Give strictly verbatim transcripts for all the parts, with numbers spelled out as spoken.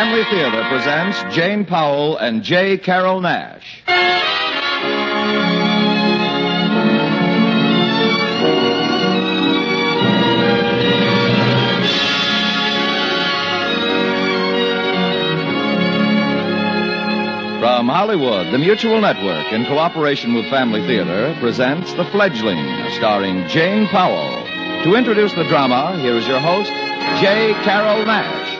Family Theater presents Jane Powell and J. Carrol Naish. From Hollywood, the Mutual Network, in cooperation with Family Theater, presents The Fledgling, starring Jane Powell. To introduce the drama, here is your host, J. Carrol Naish.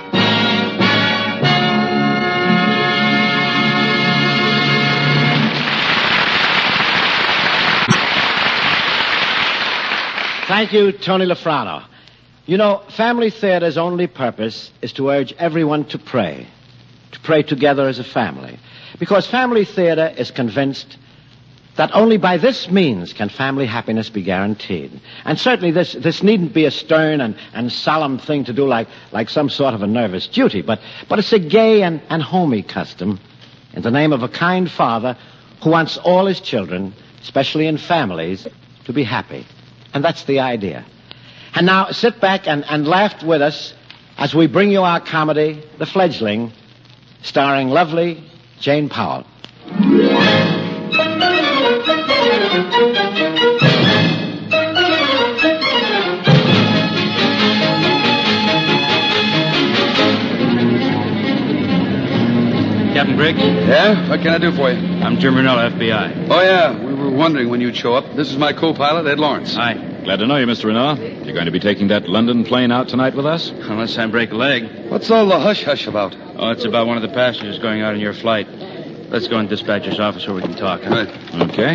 Thank you, Tony Lafrano. You know, Family Theater's only purpose is to urge everyone to pray, to pray together as a family. Because Family Theater is convinced that only by this means can family happiness be guaranteed. And certainly this, this needn't be a stern and, and solemn thing to do like, like some sort of a nervous duty, but, but it's a gay and, and homey custom in the name of a kind father who wants all his children, especially in families, to be happy. And that's the idea. And now sit back and, and laugh with us as we bring you our comedy, The Fledgling, starring lovely Jane Powell. Captain Briggs? Yeah? What can I do for you? I'm Jim Ranella, F B I. Oh, yeah. We were wondering when you'd show up. This is my co-pilot, Ed Lawrence. Hi. Glad to know you, Mister Ranella. You're going to be taking that London plane out tonight with us? Unless I break a leg. What's all the hush-hush about? Oh, it's about one of the passengers going out on your flight. Let's go in dispatcher's office where we can talk. Huh? Right. Okay.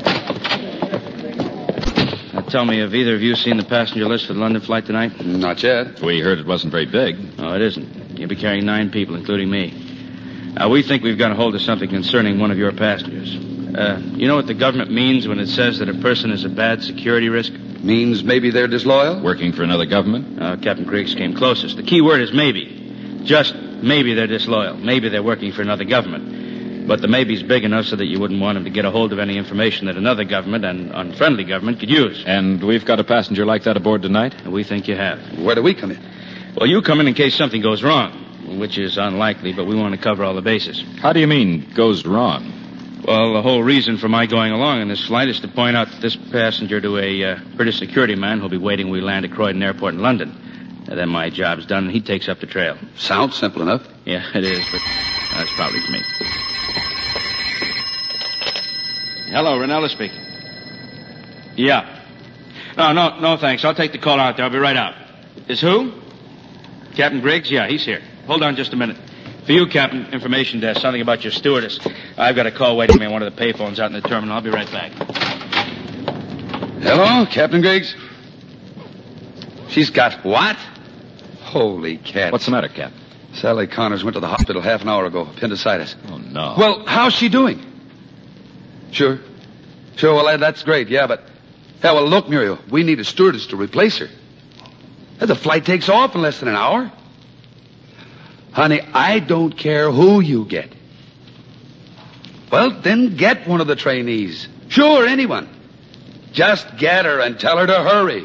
Now tell me, have either of you seen the passenger list for the London flight tonight? Not yet. We heard it wasn't very big. No, it isn't. You'll be carrying nine people, including me. Now, we think we've got a hold of something concerning one of your passengers. Uh, you know what the government means when it says that a person is a bad security risk? Means maybe they're disloyal? Working for another government? Uh, Captain Griggs came closest. The key word is maybe. Just maybe they're disloyal. Maybe they're working for another government. But the maybe's big enough so that you wouldn't want him to get a hold of any information that another government, and unfriendly government, could use. And we've got a passenger like that aboard tonight? And we think you have. Where do we come in? Well, you come in in case something goes wrong, which is unlikely, but we want to cover all the bases. How do you mean, goes wrong? Well, the whole reason for my going along on this flight is to point out this passenger to a uh, British security man who'll be waiting when we land at Croydon Airport in London. And then my job's done, and he takes up the trail. Sounds simple enough. Yeah, it is, but that's probably for me. Hello, Ranella speaking. Yeah. No, no, no, thanks. I'll take the call out there. I'll be right out. Is who? Captain Griggs? Yeah, he's here. Hold on just a minute. For you, Captain, information desk, something about your stewardess. I've got a call waiting for me on one of the payphones out in the terminal. I'll be right back. Hello, Captain Griggs? She's got what? Holy cat. What's the matter, Cap? Sally Connors went to the hospital half an hour ago. Appendicitis. Oh, no. Well, how's she doing? Sure. Sure, well, that's great, yeah, but... Yeah, well, look, Muriel, we need a stewardess to replace her. The flight takes off in less than an hour. Honey, I don't care who you get. Well, then get one of the trainees. Sure, anyone. Just get her and tell her to hurry.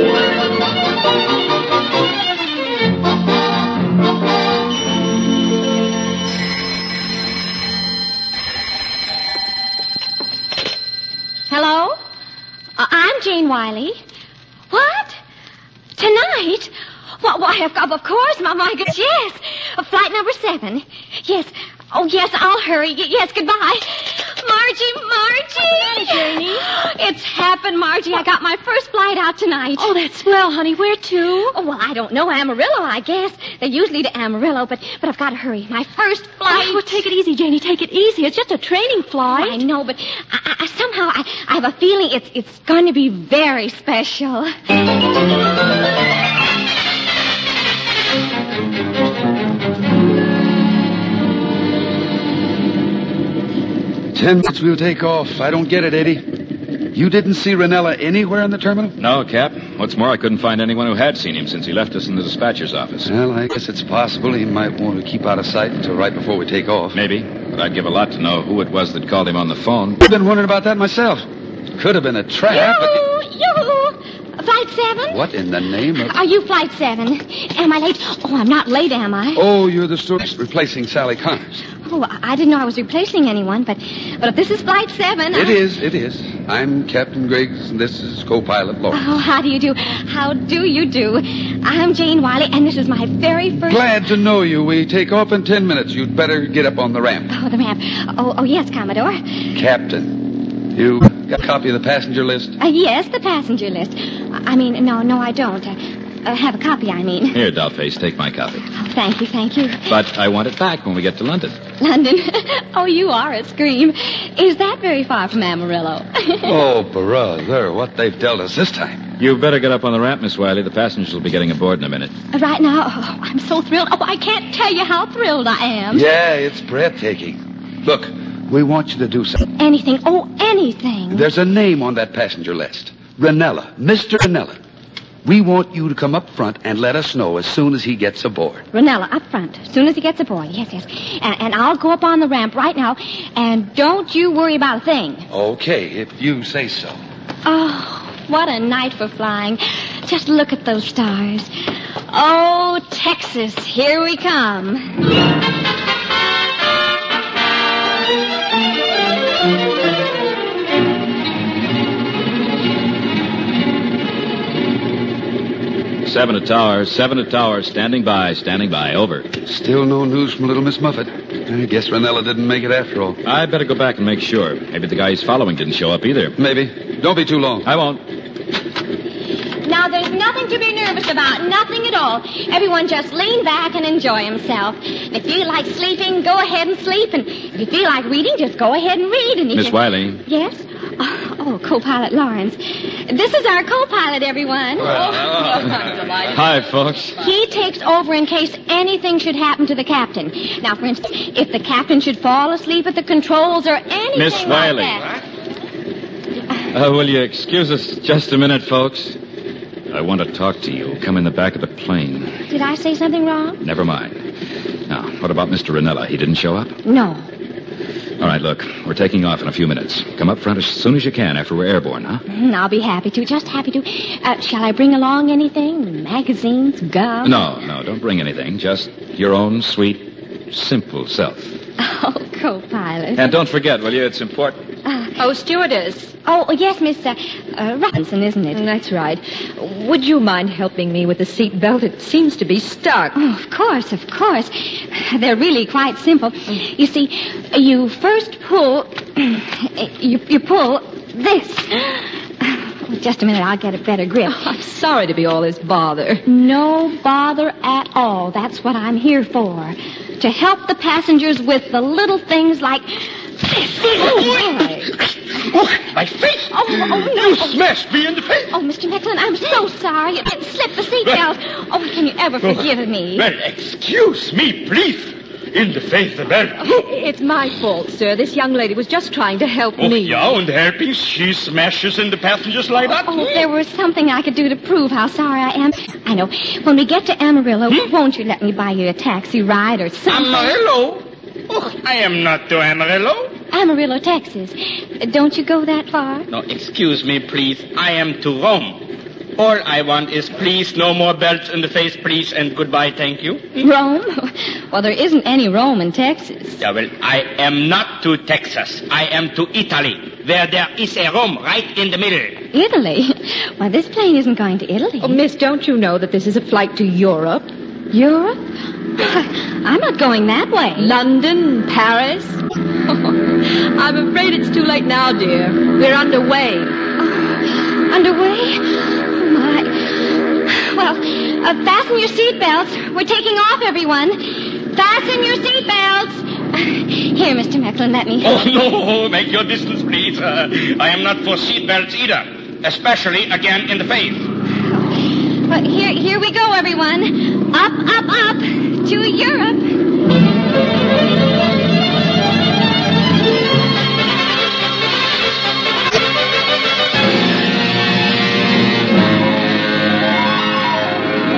Hello? Uh, I'm Jane Wiley. What? Tonight? Well, why, of, of course, my, my goodness, yes. Uh, flight number seven. Yes. Oh, yes, I'll hurry. Y- yes, goodbye. Margie, Margie! Janie? It's happened, Margie. I got my first flight out tonight. Oh, that's swell, honey. Where to? Oh, well, I don't know. Amarillo, I guess. They're usually to Amarillo, but, but I've got to hurry. My first flight. Oh, well, take it easy, Janie. Take it easy. It's just a training flight. I know, but I, I, somehow I, I have a feeling it's, it's going to be very special. Ten minutes we'll take off. I don't get it, Eddie. You didn't see Ranella anywhere in the terminal? No, Cap. What's more, I couldn't find anyone who had seen him since he left us in the dispatcher's office. Well, I guess it's possible he might want to keep out of sight until right before we take off. Maybe. But I'd give a lot to know who it was that called him on the phone. I've been wondering about that myself. Could have been a trap. Yoo-hoo! Yoo-hoo! Flight seven? What in the name of... Are you Flight seven? Am I late? Oh, I'm not late, am I? Oh, you're the stewardess replacing Sally Connors. Oh, I didn't know I was replacing anyone, but but if this is Flight seven... It I... is, it is. I'm Captain Griggs, and this is co-pilot Lawrence. Oh, how do you do? How do you do? I'm Jane Wiley, and this is my very first... Glad to know you. We take off in ten minutes. You'd better get up on the ramp. Oh, the ramp. Oh, oh yes, Commodore. Captain, you got a copy of the passenger list? Uh, yes, the passenger list. I mean, no, no, I don't. Uh, uh, have a copy, I mean. Here, Dollface, take my copy. Oh, thank you, thank you. But I want it back when we get to London. London? Oh, you are a scream. Is that very far from Amarillo? Oh, brother, what they've dealt us this time. You better get up on the ramp, Miss Wiley. The passengers will be getting aboard in a minute. Right now, oh, I'm so thrilled. Oh, I can't tell you how thrilled I am. Yeah, it's breathtaking. Look, we want you to do something. Anything. Oh, anything. There's a name on that passenger list. Ranella. Mister Ranella. We want you to come up front and let us know as soon as he gets aboard. Ranella, up front, as soon as he gets aboard. Yes, yes. And, and I'll go up on the ramp right now, and don't you worry about a thing. Okay, if you say so. Oh, what a night for flying. Just look at those stars. Oh, Texas, here we come. Seven to tower, seven to tower, standing by, standing by, over. Still no news from little Miss Muffet. I guess Ranella didn't make it after all. I better go back and make sure. Maybe the guy he's following didn't show up either. Maybe. Don't be too long. I won't. Now, there's nothing to be nervous about, nothing at all. Everyone just lean back and enjoy himself. If you feel like sleeping, go ahead and sleep. And if you feel like reading, just go ahead and read. And if Miss you... Wiley. Yes? Oh, oh, co-pilot Lawrence. This is our co-pilot, everyone. Hi, folks. He takes over in case anything should happen to the captain. Now, for instance, if the captain should fall asleep at the controls or anything Miss like Wiley. that. Uh, will you excuse us just a minute, folks? I want to talk to you. Come in the back of the plane. Did I say something wrong? Never mind. Now, what about Mister Ranella? He didn't show up? No. All right, look, we're taking off in a few minutes. Come up front as soon as you can after we're airborne, huh? Mm, I'll be happy to, just happy to. Uh, shall I bring along anything? Magazines, gum? No, no, don't bring anything. Just your own sweet, simple self. Oh, co-pilot. And don't forget, will you? It's important. Uh, Oh, stewardess. oh, yes, Miss uh, uh, Robinson, isn't it? That's right. Would you mind helping me with the seat belt? It seems to be stuck. Oh, of course, of course. They're really quite simple. You see, you first pull... you, you pull this. Just a minute, I'll get a better grip. Oh, I'm sorry to be all this bother. No bother at all. That's what I'm here for. To help the passengers with the little things like... Oh, my face! Oh, oh, no. You smashed me in the face! Oh, Mister Mecklin, I'm so sorry. It it slipped the seatbelt. Oh, can you ever forgive me? Well, excuse me, please. In the face, the belt. It's my fault, sir. This young lady was just trying to help Oh, me. yeah, and helping. She smashes in the passengers like that. Oh, if there was something I could do to prove how sorry I am. I know. When we get to Amarillo, Hmm? won't you let me buy you a taxi ride or something? Amarillo? Oh, I am not to Amarillo. Amarillo, Texas. Don't you go that far? No, excuse me, please. I am to Rome. All I want is please, no more belts in the face, please, and goodbye, thank you. Rome? Well, there isn't any Rome in Texas. Yeah, well, I am not to Texas. I am to Italy, where there is a Rome right in the middle. Italy? Well, this plane isn't going to Italy. Oh, miss, don't you know that this is a flight to Europe? Europe? I'm not going that way. London, Paris? I'm afraid it's too late now, dear. We're underway. Oh, underway? Oh, my. Well, uh, fasten your seatbelts. We're taking off, everyone. Fasten your seatbelts. Here, Mister Mecklin, let me... Oh, no, make your distance, please. Uh, I am not for seatbelts either, especially again in the face. Well, here, here we go, everyone. Up, up, up to Europe.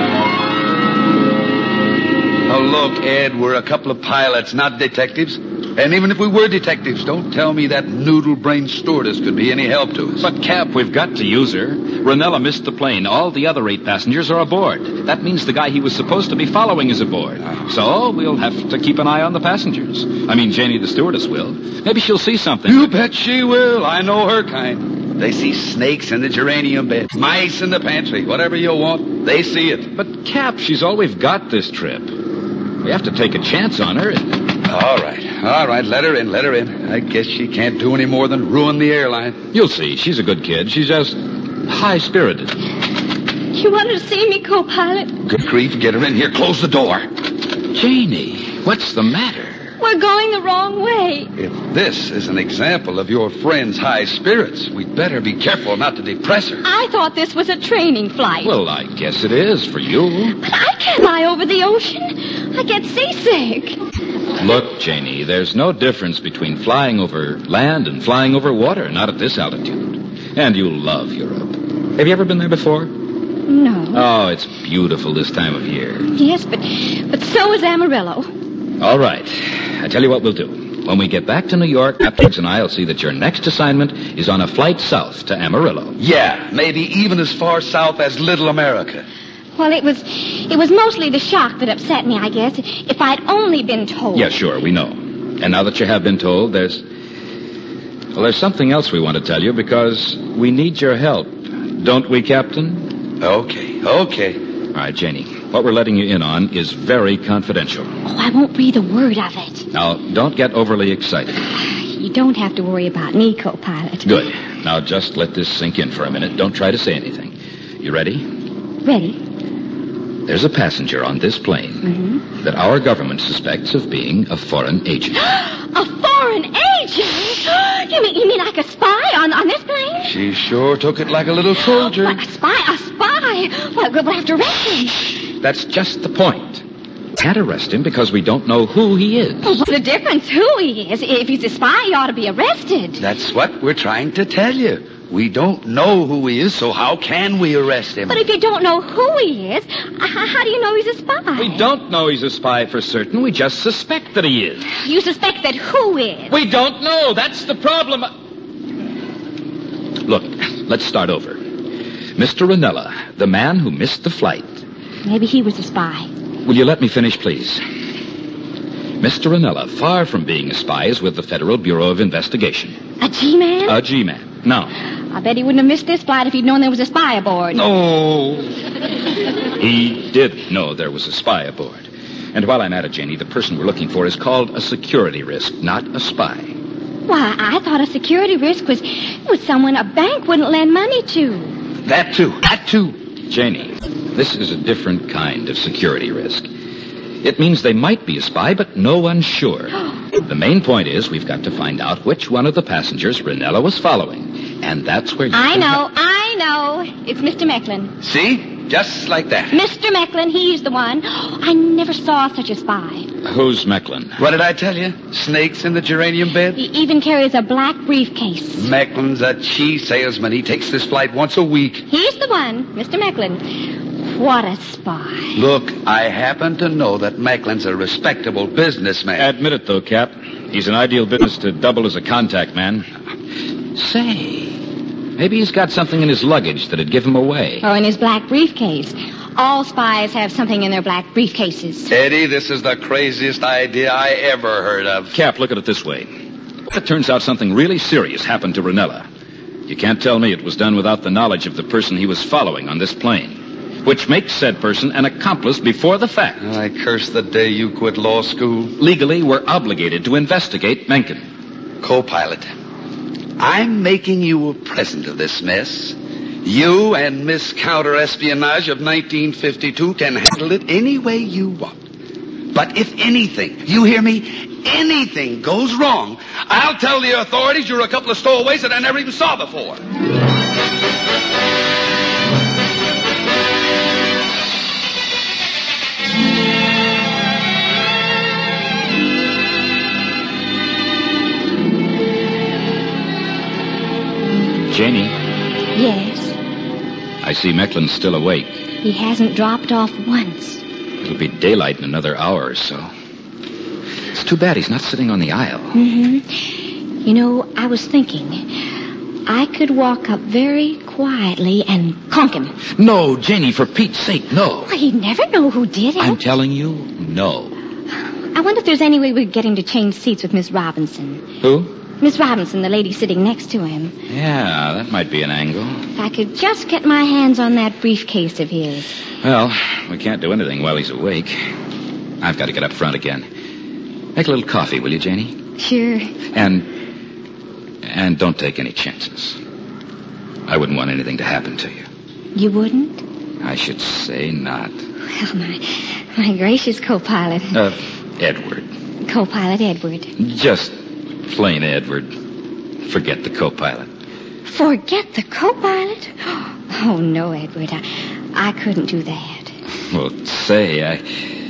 Oh, look, Ed, we're a couple of pilots, not detectives. And even if we were detectives, don't tell me that noodle-brained stewardess could be any help to us. But, Cap, we've got to use her. Ranella missed the plane. All the other eight passengers are aboard. That means the guy he was supposed to be following is aboard. So we'll have to keep an eye on the passengers. I mean, Janie the stewardess will. Maybe she'll see something. You bet she will. I know her kind. They see snakes in the geranium bed, mice in the pantry, whatever you want, they see it. But, Cap, she's all we've got this trip. We have to take a chance on her. All right, all right, let her in, let her in. I guess she can't do any more than ruin the airline. You'll see. She's a good kid. She's just high-spirited. You wanted to see me, co-pilot? Good grief, get her in here. Close the door. Janie, what's the matter? We're going the wrong way. If this is an example of your friend's high spirits, we'd better be careful not to depress her. I thought this was a training flight. Well, I guess it is for you. But I can't fly over the ocean. I get seasick. Look, Janie, there's no difference between flying over land and flying over water, not at this altitude. And you'll love Europe. Have you ever been there before? No. Oh, it's beautiful this time of year. Yes, but but so is Amarillo. All right. I tell you what we'll do. When we get back to New York, Captain and I'll see that your next assignment is on a flight south to Amarillo. Yeah, maybe even as far south as Little America. Well, it was it was mostly the shock that upset me, I guess. If I'd only been told. Yeah, sure, we know. And now that you have been told, there's... Well, there's something else we want to tell you because we need your help. Don't we, Captain? Okay, okay. All right, Janie. What we're letting you in on is very confidential. Oh, I won't breathe a word of it. Now, don't get overly excited. You don't have to worry about me, co-pilot. Good. Now, just let this sink in for a minute. Don't try to say anything. You ready? Ready. There's a passenger on this plane Mm-hmm. that our government suspects of being a foreign agent. A foreign agent? You mean you mean like a spy on, on this plane? She sure took it like a little soldier. What, a spy? A spy? Well, we'll have to arrest him. That's just the point. Can't arrest him because we don't know who he is. Well, what's the difference who he is? If he's a spy, he ought to be arrested. That's what we're trying to tell you. We don't know who he is, so how can we arrest him? But if you don't know who he is, uh, how do you know he's a spy? We don't know he's a spy for certain. We just suspect that he is. You suspect that who is? We don't know. That's the problem. Look, let's start over. Mister Ranella, the man who missed the flight. Maybe he was a spy. Will you let me finish, please? Mister Ranella, far from being a spy, is with the Federal Bureau of Investigation. A G-man? A G-man. No. I bet he wouldn't have missed this flight if he'd known there was a spy aboard. No. He did know there was a spy aboard. And while I'm at it, Janie, the person we're looking for is called a security risk, not a spy. Why, I thought a security risk was, was someone a bank wouldn't lend money to. That too. That too. Janie, this is a different kind of security risk. It means they might be a spy, but no one's sure. The main point is we've got to find out which one of the passengers Ranella was following. And that's where you I can know, help. I know. It's Mister Mecklin. See? Just like that. Mister Mecklin, he's the one. I never saw such a spy. Who's Mecklin? What did I tell you? Snakes in the geranium bed? He even carries a black briefcase. Mecklin's a cheese salesman. He takes this flight once a week. He's the one, Mister Mecklin. What a spy. Look, I happen to know that Mecklin's a respectable businessman. Admit it, though, Cap. He's an ideal business to double as a contact man. Say, maybe he's got something in his luggage that'd give him away. Oh, in his black briefcase. All spies have something in their black briefcases. Eddie, this is the craziest idea I ever heard of. Cap, look at it this way. If it turns out something really serious happened to Ranella, you can't tell me it was done without the knowledge of the person he was following on this plane, which makes said person an accomplice before the fact. I curse the day you quit law school. Legally, we're obligated to investigate Mencken. Co-pilot, I'm making you a present of this mess. You and Miss Counter-Espionage of nineteen fifty-two can handle it any way you want. But if anything, you hear me, anything goes wrong, I'll tell the authorities you're a couple of stowaways that I never even saw before. Janie, Yes. I see Mecklin's still awake. He hasn't dropped off once. It'll be daylight in another hour or so. It's too bad he's not sitting on the aisle. Mm-hmm. You know, I was thinking, I could walk up very quietly and conk him. No, Janie, for Pete's sake, no. Well, he'd never know who did it. I'm telling you, no. I wonder if there's any way we could get him to change seats with Miss Robinson. Who? Miss Robinson, the lady sitting next to him. Yeah, that might be an angle. If I could just get my hands on that briefcase of his. Well, we can't do anything while he's awake. I've got to get up front again. Make a little coffee, will you, Janie? Sure. And... and don't take any chances. I wouldn't want anything to happen to you. You wouldn't? I should say not. Well, my, my gracious, co-pilot. Uh, Edward. Co-pilot Edward. Just plain Edward. Forget the co-pilot. Forget the co-pilot? Oh, no, Edward. I, I couldn't do that. Well, say, I...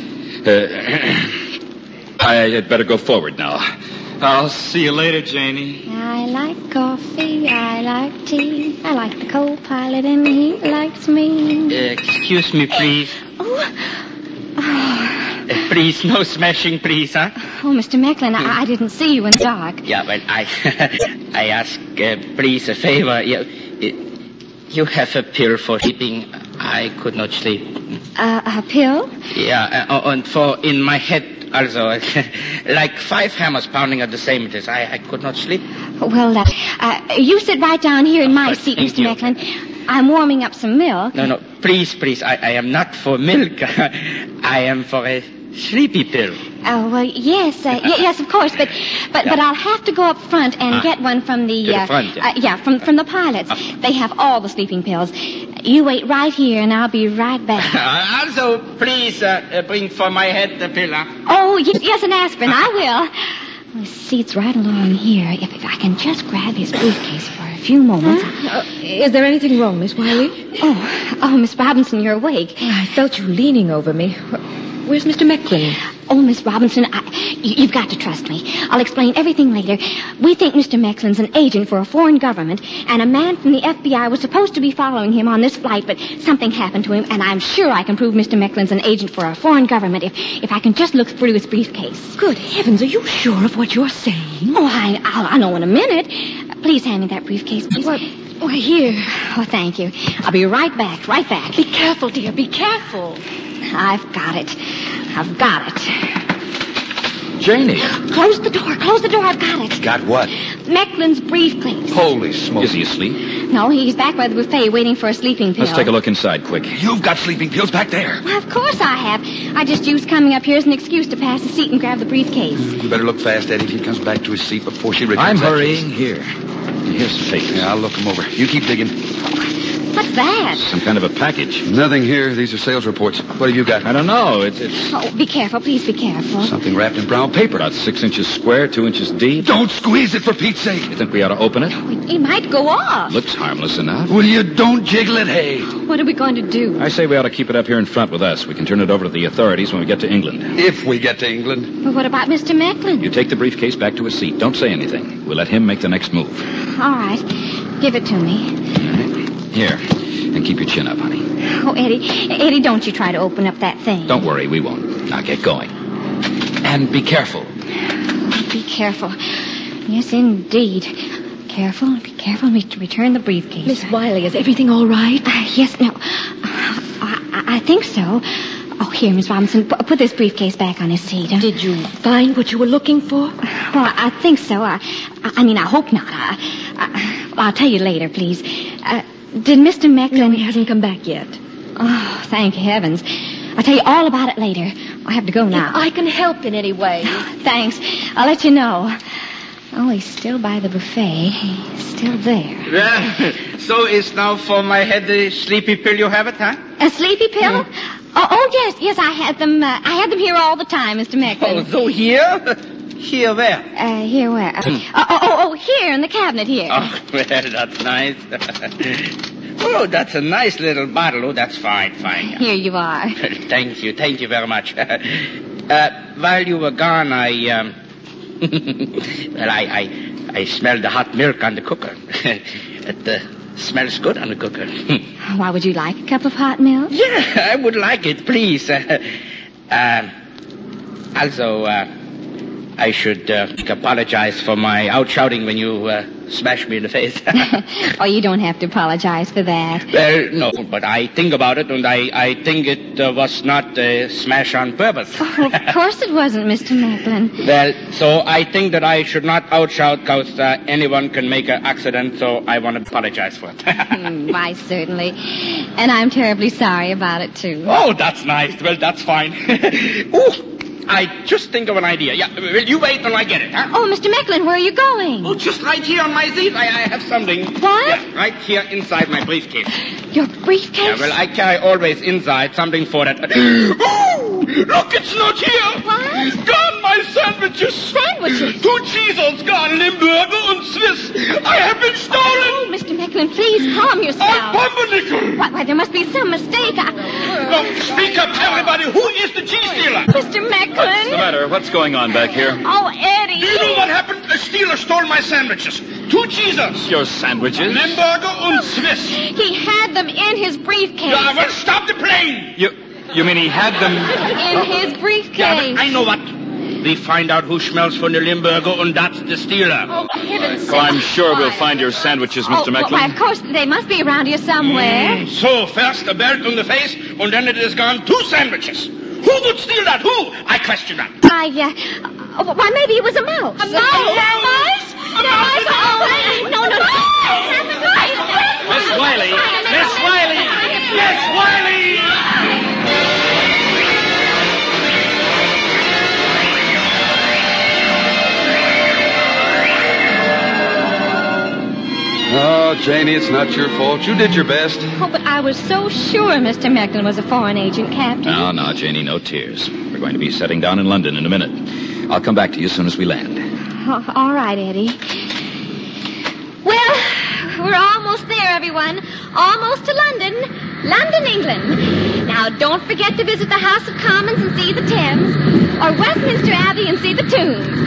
Uh, I had better go forward now. I'll see you later, Janie. I like coffee, I like tea, I like the co-pilot and he likes me. Uh, excuse me, please. Oh, oh. Uh, please, no smashing, please, huh? Oh, Mister Mecklin, I, I didn't see you in the dark. Yeah, but I I ask, uh, please, a favor. You, you have a pill for sleeping. I could not sleep. Uh, a pill? Yeah, uh, and for in my head also, like five hammers pounding at the same time. I, I could not sleep. Well, uh, uh, you sit right down here in my Oh, seat, thank Mister you. Mecklin. I'm warming up some milk. No, no, please, please. I, I am not for milk. I am for a sleepy pill. Oh, well, yes, uh, y- yes, of course, but but, but I'll have to go up front and Ah. get one from the... To the uh, front, yeah. uh, yeah, from, from the pilots. Ah. They have all the sleeping pills. You wait right here, and I'll be right back. Also, please uh, uh, bring for my head the pill. Huh? Oh, yes, yes, an aspirin, I will. His seat's right along here. If, if I can just grab his briefcase for a few moments. Uh, is there anything wrong, Miss Wiley? Oh, oh, Miss Robinson, you're awake. I felt you leaning over me. Where's Mister Mecklin? Oh, Miss Robinson, I, you, you've got to trust me. I'll explain everything later. We think Mister Mecklin's an agent for a foreign government, and a man from the F B I was supposed to be following him on this flight, but something happened to him, and I'm sure I can prove Mister Mecklin's an agent for a foreign government if, if I can just look through his briefcase. Good heavens, are you sure of what you're saying? Oh, I, I'll, I'll know in a minute. Please hand me that briefcase, please. What? Why, here. Oh, thank you. I'll be right back, right back. Be careful, dear, be careful. I've got it. I've got it. Janie. Close the door. Close the door. I've got it. Got what? Mecklin's briefcase. Holy smoke. Is he asleep? No, he's back by the buffet waiting for a sleeping pill. Let's take a look inside, quick. You've got sleeping pills back there. Well, of course I have. I just used coming up here as an excuse to pass the seat and grab the briefcase. You better look fast, Eddie, if he comes back to his seat before she returns. I'm that hurrying. case. Here. Here's some papers. Yeah, I'll look him over. You keep digging. What's that? Some kind of a package. Nothing here. These are sales reports. What have you got? I don't know. It's, it's Oh, be careful. Please be careful. Something wrapped in brown paper. about six inches square, two inches deep. Don't squeeze it, for Pete's sake. You think we ought to open it? He might go off. Looks harmless enough. Will you don't jiggle it, hey? What are we going to do? I say we ought to keep it up here in front with us. We can turn it over to the authorities when we get to England. If we get to England. Well, what about Mister Mecklin? You take the briefcase back to his seat. Don't say anything. We'll let him make the next move. All right. Give it to me. Here. And keep your chin up, honey. Oh, Eddie. Eddie, don't you try to open up that thing. Don't worry, we won't. Now get going. And be careful. Be careful. Yes, indeed. Careful. Be careful to return the briefcase. Miss Wiley, is everything all right? Uh, yes, no. Uh, I, I think so. Oh, here, Miss Robinson, p- put this briefcase back on his seat. Huh? Did you find what you were looking for? Well, I think so. I, I, I mean, I hope not. I, I, I'll tell you later, please. Uh, did Mister Mecklin... No, he hasn't come back yet. Oh, thank heavens. I'll tell you all about it later. I have to go now. If I can help in any way. Thanks. I'll let you know. Oh, he's still by the buffet. He's still there. Well, so it's now for my head the sleepy pill you have it, huh? A sleepy pill? Oh, oh, yes, yes, I had them. Uh, I had them here all the time, Mister Oh, Mecklin. so here? Here where? Uh, here where? Uh, oh, oh, oh, oh, here in the cabinet here. Oh, well, that's nice. Oh, that's a nice little bottle. Oh, that's fine, fine. Here you are. Thank you, thank you very much. Uh, while you were gone, I, um... well, I, I, I smelled the hot milk on the cooker. It uh, smells good on the cooker. Why would you like a cup of hot milk? Yeah, I would like it, please. Uh, uh, also, uh, I should uh, apologize for my out-shouting when you uh, smashed me in the face. Oh, you don't have to apologize for that. Well, no, but I think about it, and I, I think it uh, was not a smash on purpose. Oh, of course it wasn't, Mister Macklin. Well, so I think that I should not outshout because uh, anyone can make an accident, so I want to apologize for it. Mm, why, certainly. And I'm terribly sorry about it, too. Oh, that's nice. Well, that's fine. Ooh. I just think of an idea. Yeah, will you wait till I get it, huh? Oh, Mister Macklin, where are you going? Oh, just right here on my seat. I, I have something. What? Yeah, right here inside my briefcase. Your briefcase? Yeah, well, I carry always inside something for that. Oh, look, it's not here. What? Gone, my sandwiches. Sandwiches? Two Cheezels gone, Limburger and Swiss. I have been stolen. Oh, Mister Macklin, please calm yourself. A pumpernickel. Why, why, there must be some mistake. I... Oh, speak up, everybody. Who is the cheese stealer? Mister Macklin. What's the matter? What's going on back here? Oh, Eddie. Do you know what happened? A stealer stole my sandwiches. Two Cheezers. Your sandwiches? Limburger and Swiss. He had them in his briefcase. Yeah, well, stop the plane. You, you mean he had them? In his briefcase. Yeah, but I know what. We find out who smells for the Limburger, and that's the stealer. Oh, heavens. Oh, I'm sure we'll find your sandwiches, Mister Oh, Macklin. why, of course, they must be around here somewhere. Mm, so, first a belt on the face, and then it is gone two sandwiches. Who would steal that? Who? I question that. I, uh, oh, why, maybe it was a mouse. A A mouse? mouse? A mouse? Oh, no, no, no. Miss Wiley! Miss Wiley! Miss Wiley! Oh, Janie, it's not your fault. You did your best. Oh, but I was so sure Mister Macklin was a foreign agent, Captain. No, no, Janie, no tears. We're going to be setting down in London in a minute. I'll come back to you as soon as we land. Oh, all right, Eddie. Well, we're almost there, everyone. Almost to London. London, England. Now, don't forget to visit the House of Commons and see the Thames, or Westminster Abbey and see the Tombs.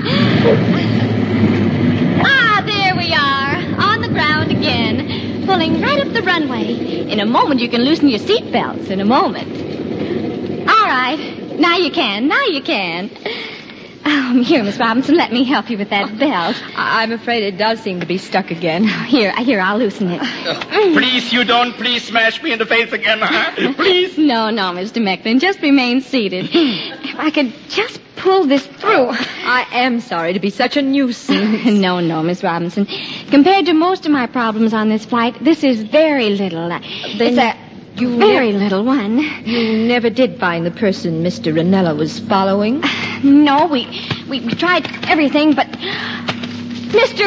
Ah, there we are, on the ground again, pulling right up the runway. In a moment, you can loosen your seatbelts. In a moment. All right. Now you can. Now you can. Oh, here, Miss Robinson, let me help you with that belt. I'm afraid it does seem to be stuck again. Here, here, I'll loosen it. Please, you don't please smash me in the face again, huh? Please. No, no, Mister Macklin, just remain seated. If I could just pull this through. I am sorry to be such a nuisance. No, no, Miss Robinson. Compared to most of my problems on this flight, this is very little. Then it's a you very ne- little one. You never did find the person Mister Ranella was following? No, we, we we tried everything, but Mister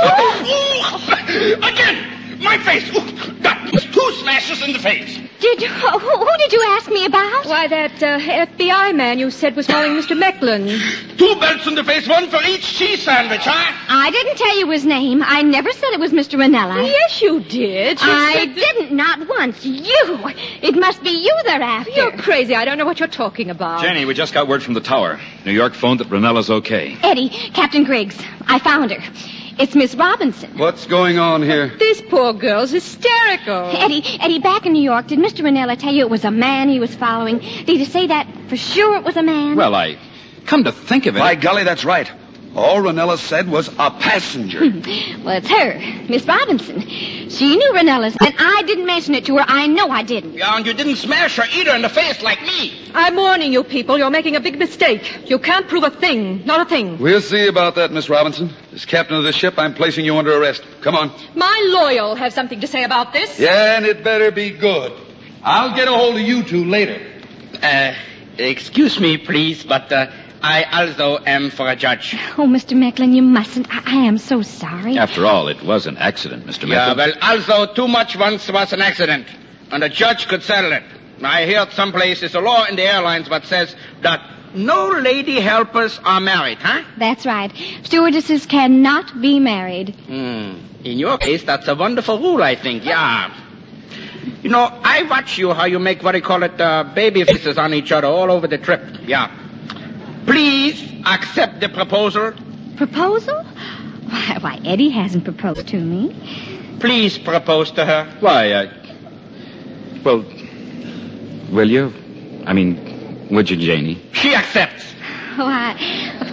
Again! My face! Ooh, that was two smashes in the face. Did you, who, who did you ask me about? Why, that uh, F B I man you said was following Mister Macklin. Two belts in the face, one for each cheese sandwich, huh? I didn't tell you his name. I never said it was Mister Ranella. Yes, you did. You I said that- didn't, not once. You. It must be you they're after. You're crazy. I don't know what you're talking about. Janie, we just got word from the tower. New York phoned that Ranella's okay. Eddie, Captain Griggs, I found her. It's Miss Robinson. What's going on here? This poor girl's hysterical. Eddie, Eddie, back in New York, did Mister Ranella tell you it was a man he was following? Did he say that for sure it was a man? Well, I... Come to think of it... By golly, that's right. All Ranella said was a passenger. Well, it's her, Miss Robinson. She knew Ranella's, and I didn't mention it to her. I know I didn't. Yeah, and you didn't smash her either in the face like me. I'm warning you people, you're making a big mistake. You can't prove a thing. Not a thing. We'll see about that, Miss Robinson. As captain of the ship, I'm placing you under arrest. Come on. My lawyer will have something to say about this. Yeah, and it better be good. I'll get a hold of you two later. Uh, excuse me, please, but uh, I also am for a judge. Oh, Mister Macklin, you mustn't. I, I am so sorry. After all, it was an accident, Mister Yeah, Macklin. well, also too much once was an accident, and a judge could settle it. I heard some places a law in the airlines what says that no lady helpers are married, huh? That's right. Stewardesses cannot be married. Hmm. In your case, that's a wonderful rule, I think. Yeah. You know, I watch you how you make what do you call it, uh, baby faces on each other all over the trip. Yeah. Please accept the proposal. Proposal? Why, why, Eddie hasn't proposed to me. Please propose to her. Why, uh... Well, will you? I mean, would you, Janie? She accepts. Why, of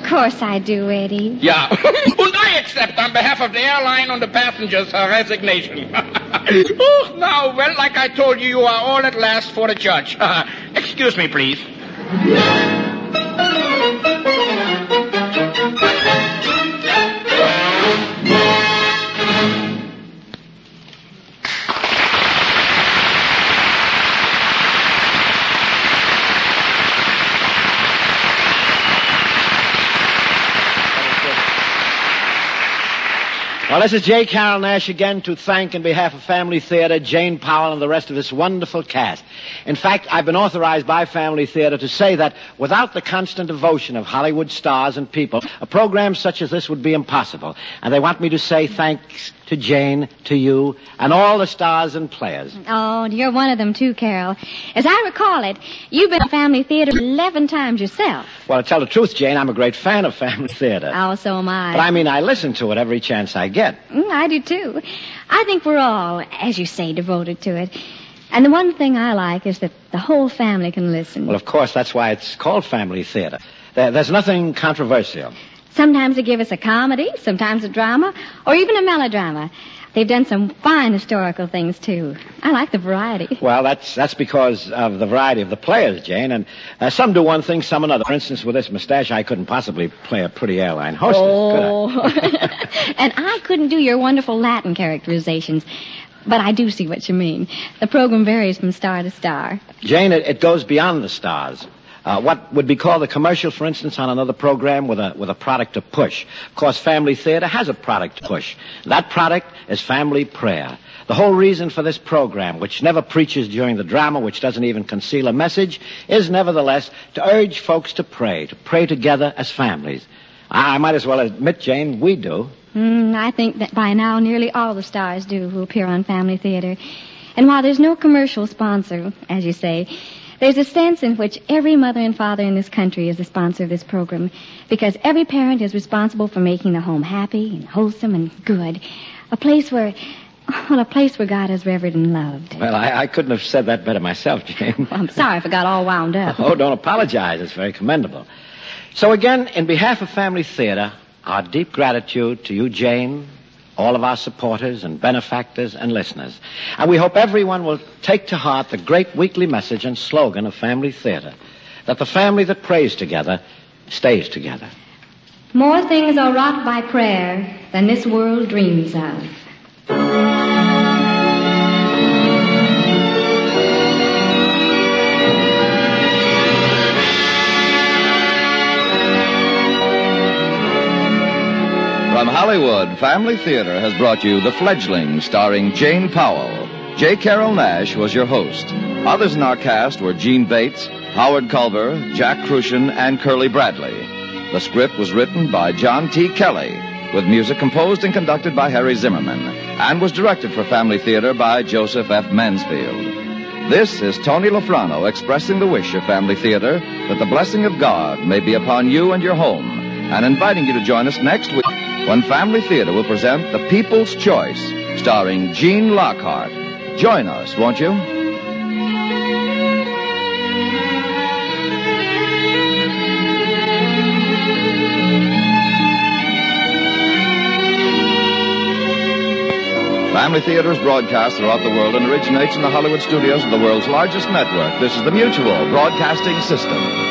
course I do, Eddie. Yeah. And I accept on behalf of the airline and the passengers her resignation. Oh, now, well, like I told you, you are all at last for the judge. Uh, excuse me, please. Well, this is J. Carrol Naish again to thank, in behalf of Family Theater, Jane Powell and the rest of this wonderful cast. In fact, I've been authorized by Family Theater to say that without the constant devotion of Hollywood stars and people, a program such as this would be impossible. And they want me to say thanks to Jane, to you, and all the stars and players. Oh, you're one of them, too, Carol. As I recall it, you've been to Family Theater eleven times yourself. Well, to tell the truth, Jane, I'm a great fan of Family Theater. Oh, so am I. But I mean, I listen to it every chance I get. Mm, I do, too. I think we're all, as you say, devoted to it. And the one thing I like is that the whole family can listen. Well, of course, that's why it's called Family Theater. There, there's nothing controversial. Sometimes they give us a comedy, sometimes a drama, or even a melodrama. They've done some fine historical things, too. I like the variety. Well, that's that's because of the variety of the players, Jane. And uh, some do one thing, some another. For instance, with this mustache, I couldn't possibly play a pretty airline hostess, oh. could I? And I couldn't do your wonderful Latin characterizations. But I do see what you mean. The program varies from star to star. Jane, it, it goes beyond the stars. Uh, what would be called a commercial, for instance, on another program with a with a product to push. Of course, Family Theater has a product to push. That product is Family Prayer. The whole reason for this program, which never preaches during the drama, which doesn't even conceal a message, is nevertheless to urge folks to pray, to pray together as families. I, I might as well admit, Jane, we do. Mm, I think that by now nearly all the stars do who appear on Family Theater. And while there's no commercial sponsor, as you say, there's a sense in which every mother and father in this country is the sponsor of this program, because every parent is responsible for making the home happy and wholesome and good. A place where, well, a place where God is revered and loved. Well, I, I couldn't have said that better myself, Jane. Well, I'm sorry if I got all wound up. Oh, don't apologize. It's very commendable. So again, in behalf of Family Theater, our deep gratitude to you, Jane, all of our supporters and benefactors and listeners. And we hope everyone will take to heart the great weekly message and slogan of Family Theater, that the family that prays together stays together. More things are wrought by prayer than this world dreams of. From Hollywood, Family Theater has brought you The Fledgling, starring Jane Powell. J. Carrol Naish was your host. Others in our cast were Gene Bates, Howard Culver, Jack Crucian, and Curly Bradley. The script was written by John T. Kelly, with music composed and conducted by Harry Zimmerman, and was directed for Family Theater by Joseph F. Mansfield. This is Tony Lafrano expressing the wish of Family Theater that the blessing of God may be upon you and your home, and inviting you to join us next week when Family Theater will present The People's Choice, starring Gene Lockhart. Join us, won't you? Family Theater is broadcast throughout the world and originates in the Hollywood studios of the world's largest network. This is the Mutual Broadcasting System.